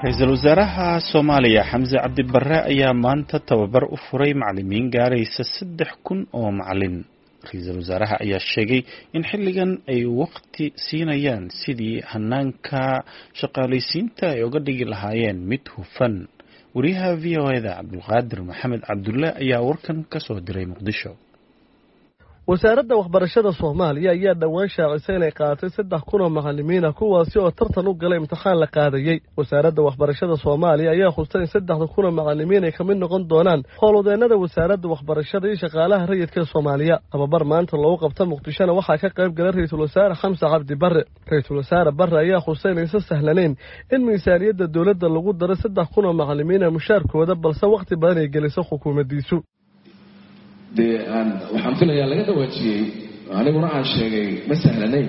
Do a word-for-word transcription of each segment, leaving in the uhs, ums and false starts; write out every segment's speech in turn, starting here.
Ra'iisul Wasaaraha Soomaaliya Xamse Cabdi Barre ayaa maanta tababar u furay macallimiin gaaraysa saddex kun oo macallin. Ra'iisul Wasaaraha ayaa sheegay in xilligan ay waqti siinayaan sidii hanaanka shaqaalaysiinta ay uga dhigi lahaayeen mid hufan. Wariyaha V O A-da Cabdulqaadir Maxamed Cabdulle ayaa warkan ka soo diray Muqdisho. wasaaradda waxbarashada Soomaaliya ayaa dhawaan shaacisay inay qaadatay saddex kun oo macallimiin ah kuwaasi oo tartan u galay imtixaan la qaadayay. wasaaradda waxbarashada Soomaaliya ayaa xustay in saddex kun oo macallimiin ay ka mid noqon doonaan howlwadeennada wasaaradda waxbarashada iyo shaqaalaha rayidka ee Soomaaliya. tababar maanta lagu qabta Muqdishona waxaa ka qayb galay Ra'iisul Wasaare Xamse Cabdi Barre. Ra'iisul Wasaare Barre ayaa xustay in aysan sahlanayn in miisaaniyadda dowladda lagu daro saddex kun oo macallimiin ah mushaarkooda balse waqti badan ay geliso xukuumaddiisu. de aan waxaan filayaa laga dhawaajiyey aniguna aan sheegay ma sahlanayn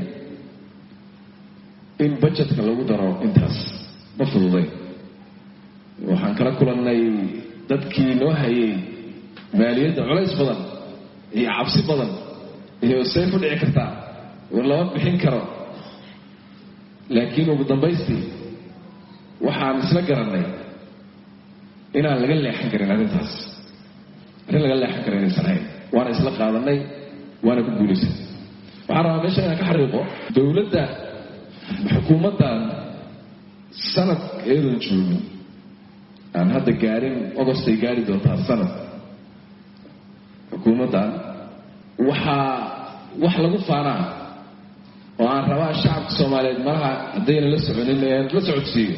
in budgetka lagu daro intaas ma fududay. waxaan kala kulannay dadkii noo hayay maaliyadda culays badan iyo cabsi badan iyo say ku dhici kartaa war lama bixin karo, laakiin ugu dambaystii waxaan isla garannay inaan laga leexan karin arrintaas arrin laga leexan kara inaysan hayn. waana isla qaadanay waana ku guulaysan. waxaan rabaa meesha inaan ka xariiqo dowladda xukuumaddan sanad eedan joogin aan hadda gaarin ogostay gaari doontaa sanad. xukuumaddan waxaa wax lagu faanaa oo aan rabaa shacabka Soomaaliyeed malaha haddayna la soconin la socodsiiyo.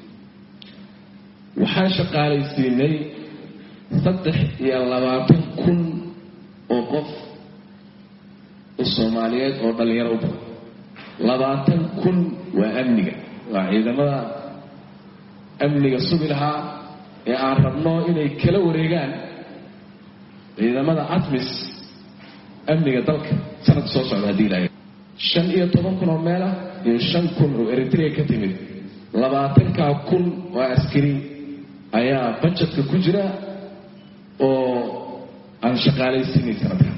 waxaan shaqaalaysiinay saddex iyo labaatan kun oo qof oo Soomaaliyeed oo dhalinyaro u badan. labaatan kun waa amniga, waa ciidamada amniga sugi lahaa ee aan rabno inay kala wareegaan ciidamada ATMIS amniga dalka sanad soo socda haddii ilaahay. shan iyo toban kun oo meel ah iyo shan kun oo Eritrea ka timid. labaatankaa kun oo askari ayaa budgetka ku jira oo aan shaqaalaysiinay sanadkan.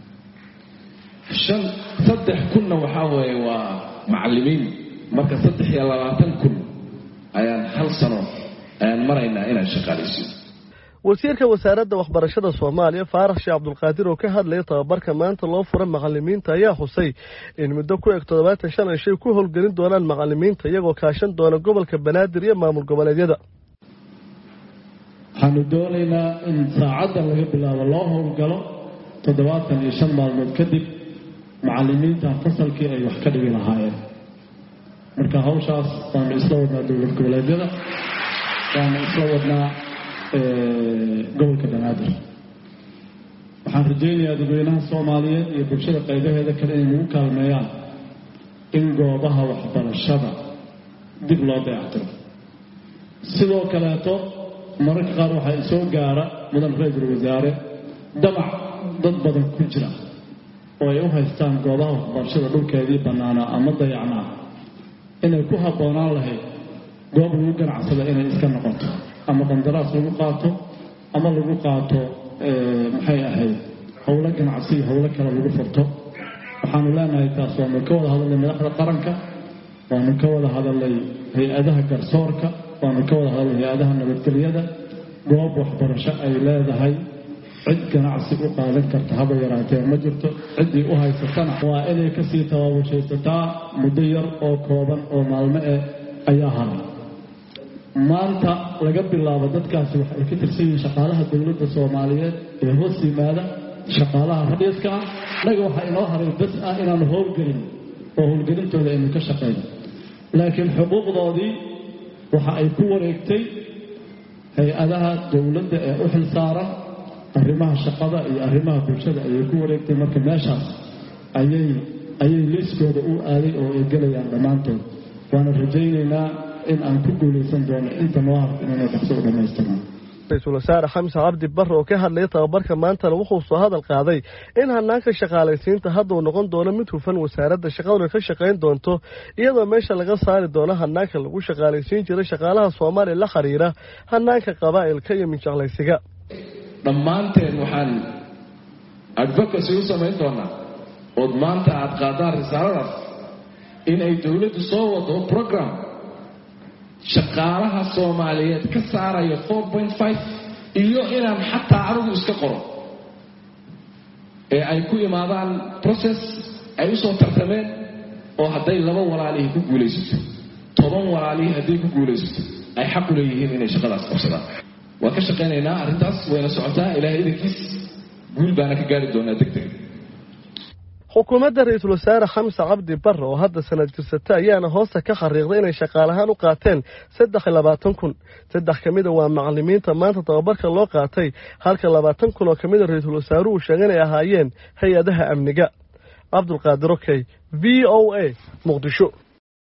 shan saddex kunna waxaa weeye waa macallimiin. marka saddex iyo labaatan kun ayaan hal sano ayaan maraynaa inaan shaqaalaysiino. wasiirka wasaaradda waxbarashada Soomaaliya Faarax Sheekh Cabdulqaadir oo ka hadlay tababarka maanta loo furay macallimiinta ayaa xusay in muddo ku eg toddobaatan iyo shan ay ku howlgelin doonaan macallimiinta iyagoo kaashan doona gobolka Banaadir iyo maamul goboleedyada. waxaanu doonaynaa in saacadda laga bilaabo loo howlgalo toddobaatan iyo shan maalmood kadib macallimiinta fasalkii ay wax ka dhigi lahaayeen. marka hawshaas waanu isla wadnaa dowlad goboleedyada, waanu isla wadnaa gobolka Banaadir. waxaan rajaynayaa dadweynaha Soomaaliyeed iyo bulshada qaybaheeda kale inay nagu kaalmeeyaan in goobaha waxbarashada dib loo dayactiro. sidoo kaleeto mararka qaar waxaa soo gaara mudan Ra'iisul Wasaare damac dad badan ku jira oo ay u haystaan goobaha waxbarashada dhulkeedii bannaanaa ama dayacnaa inay ku habboonaan lahayd goob lagu ganacsada inay iska noqoto ama qandaraas lagu qaato ama lagu qaato maxay ahayd howlo ganacsi howlo kale lagu furto. waxaanu leenahay taas waanu ka wada hadalnay madaxda qaranka, waanu ka wada hadalnay hay-adaha garsoorka, waanu ka wada hadalnay hay-adaha nabadgelyada. goob waxbarasho ay leedahay cid ganacsi u qaadan karta haba yaraatee ma jirto. ciddii u haysatana waa inay kasii tabaabashaysataa muddo yar oo kooban oo maalmo eh ayaa haray. maanta laga bilaabo dadkaasi waxay ka tirsan yihiin shaqaalaha dowladda Soomaaliyeed ee hoos yimaada shaqaalaha rayidka ah. annaga waxaa inoo haray bas ah inaanu howlgelin oo howlgelintooda aynu ka shaqayno, laakiin xuquuqdoodii waxa ay ku wareegtay hay-adaha dowladda ee u xilsaaran arrimaha shaqada iyo arrimaha bulshada ayay ku wareegtay. marka meeshaas ayay ayay liiskooda u aaday oo ay gelayaan dhammaantood. waana rajaynaynaa in aan ku guulaysan doono inta noo harta inaynu dhaqso u dhammaystirno. Ra'iisul Wasaare Xamse Cabdi Barre oo ka hadlay tababarka maanta wuxuu soo hadal qaaday in hanaanka shaqaalaysiinta hadda uu noqon doono mid hufan. wasaaradda shaqaduna ka shaqayn doonto iyadoo meesha laga saari doono hanaanka lagu shaqaalaysiin jiray shaqaalaha Soomaaliya la xiriira hanaanka qabaa'ilka iyo minjaqlaysiga. dhammaanteen waxaan advocacy u samayn doonaa oo maanta aad qaadaan risaaladaas in ay dowladdu soo wado program shaqaalaha Soomaaliyeed ka saarayo four point five iyo inaan xataa anigu iska qoro ee ay ku imaadaan process ay u soo tartameen oo hadday laba walaalihi ku guulaysato toban walaalihi hadday ku guulaysato ay xaq u leeyihiin inay shaqadaas qabsadaan waa ka shaqeynaynaa arrintaas wayna socotaa ilaahay idinkiis guul baana ka gaari doonaa degdeg xukuumadda ra-iisul wasaare xamse cabdi barre oo hadda sanad jirsata ayaana hoosta ka xariiqday inay shaqaalahaan u qaateen saddex iyo labaatan kun saddex ka mida waa macallimiinta maanta tababarka loo qaatay halka labaatan kun oo ka mida ra-iisul wasaaruhu sheegay inay ahaayeen hay-adaha amniga cabdulqaadir okey v o a muqdisho